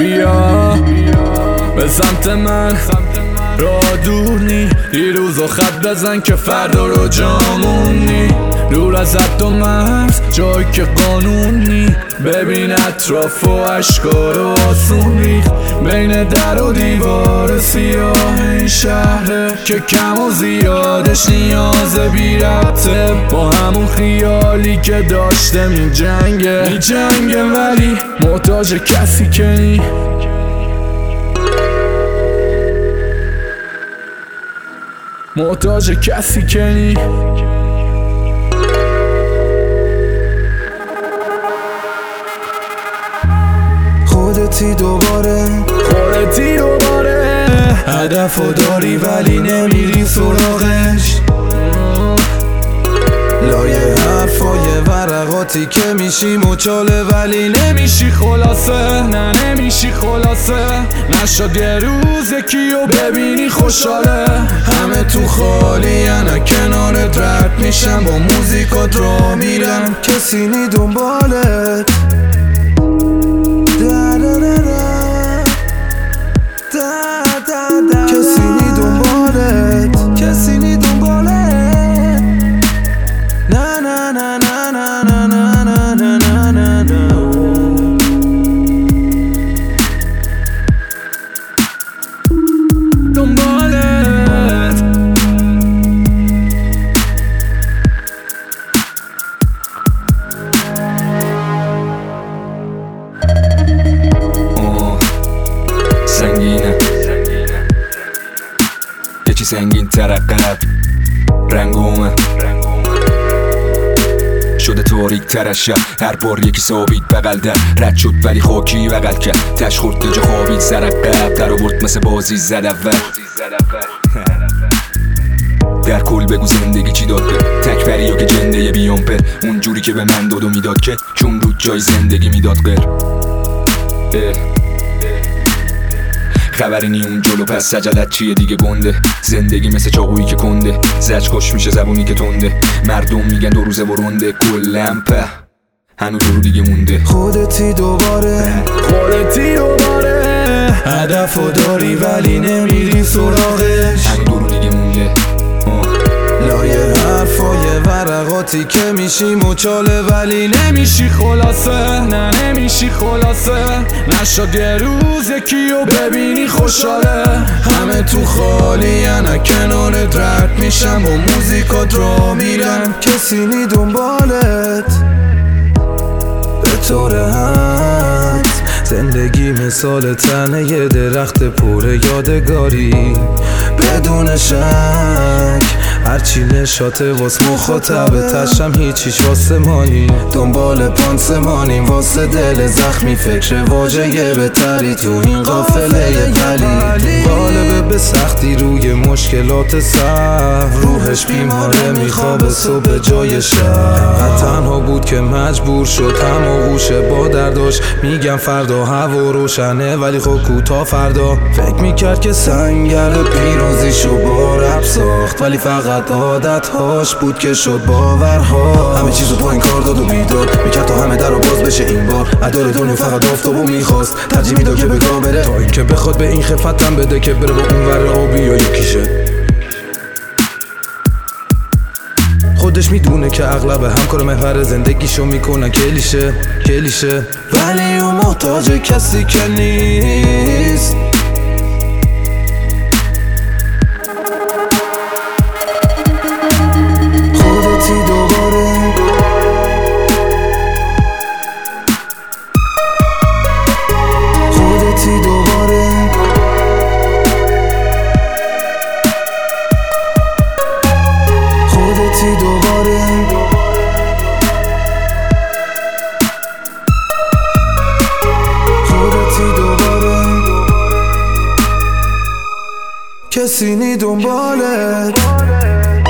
بیا به سمت من، راه دور نی، دیروزو خط بزن که فردا رو جامونی. دور از حد و مرز جایی که قانون نی، ببین اطراف و اشکار و آسون ریخت بین در و دیوار سیاه این شهره که کم و زیادش نیاز بی ربطه با همون خیالی که داشته می جنگه ولی محتاج کسی که نی. محتاج کسی که نی. خودتی دوباره هدفو داری ولی نمیری سراغش، لایه حرفای ورقاتی که میشی مچاله ولی نمیشی خلاصه. نه نمیشی خلاصه، نشد یه روز یکیو ببینی خوشحاله. همه تو خالی انا کنارت رد میشم، با موزیکات را میرم کسی نی دنبالت. کسی نی دنبالت. نه نه نه نه نه نه نه نه نه نه نه. دنبالت سنگینه، یه چی سنگین ترقب رنگومه شده تاریک ترش شب، هر بار یکی ثابت بغل در رد شد ولی خاکی بغل کرد، تش خورد جا خوابید سرقب در آورد مثل بازی زد اول. در کل بگو زندگی چی داد به تک پریا که جنده بیام پر اونجوری که به من داد و میداد که چون رو جای زندگی میداد غیر خبری نی اون جلو پس سجلت چیه دیگه گنده. زندگی مثل چاقویی که کنده زج کش میشه زبونی که تنده، مردم میگن 2 روزه برونده کلم په هنو 2 دیگه مونده. خودتی دوباره هدفو داری ولی نمیری سراغش، هنو 2 دیگه مونده. لایه حرفای ورقاتی که میشی مچاله ولی نمیشی خلاصه. نه نمیشی خلاصه، نشد یه روز یکیو ببینی خوشحاله. همه تو خالی انا کنارت رد میشم، و موزیکات را میرم کسی نی دنبالت. به طور حد زندگی مثال تنه یه درخت پر یادگاری، بدون شک هرچی نشاته واس مخاطبه تشم هیچیش واسه مانی، دنبال پانسمانیم واسه دل زخمی، فکر واجه بهتری تو این قافله ولی غالبه به سختی روی مشکلات سر روحش بیماره میخوابه صبح جای شب. تنها بود که مجبور شد هم آغوشه با درداش، میگم فردا هوا روشنه ولی خب کوتا فردا. فکر میکرد که سنگر پیروزیشو با رب ساخت ولی فقط عادتهاش بود که شد باورها. همه چیزو با این کار داد و بیداد میکرد تا همه در رو باز بشه این بار. ادار دنیا فقط آفتابو میخواست، ترجیح میداد که بگاه بره تا این که بخواد به این خفتم بده که بره با اون ور آبی یا یکیشه. خودش میدونه که اغلب همکار محور زندگیشو میکنن کلیشه ولی اون محتاج کسی که نیست. کسی نی دنبالت.